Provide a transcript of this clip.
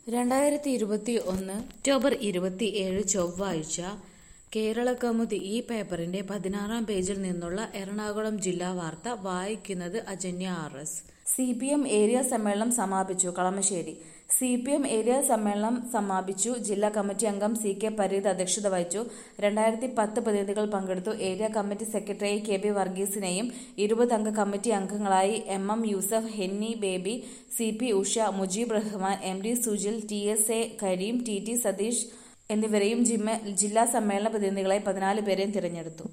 2021 October 27 ചൊവ്വാഴ്ച കേരളകൗമുദി ഈ പേപ്പറിന്റെ 16-ാം പേജിൽ നിന്നുള്ള എറണാകുളം ജില്ലാ വാർത്ത വായിക്കുന്നത് അജന്യ ആർ.എസ്. CPM ഏരിയ സമ്മേളനം സമാപിച്ചു. കളമശ്ശേരി CPM ഏരിയ സമ്മേളനം സമാപിച്ചു. ജില്ലാ കമ്മിറ്റി അംഗം CK പരീദ് അധ്യക്ഷത വഹിച്ചു. 2010 പ്രതിനിധികൾ പങ്കെടുത്തു. ഏരിയ കമ്മിറ്റി സെക്രട്ടറിയായി KB വർഗീസിനെയും 20 അംഗ കമ്മിറ്റി അംഗങ്ങളായി MM Yusuf, Henny Baby, CP Usha, Mujeeb Rahman, MD Sujil, TSA Kareem, TT Satheesh എന്നിവരെയും ജില്ലാ സമ്മേളന പ്രതിനിധികളായി 14 പേരെയും തിരഞ്ഞെടുത്തു.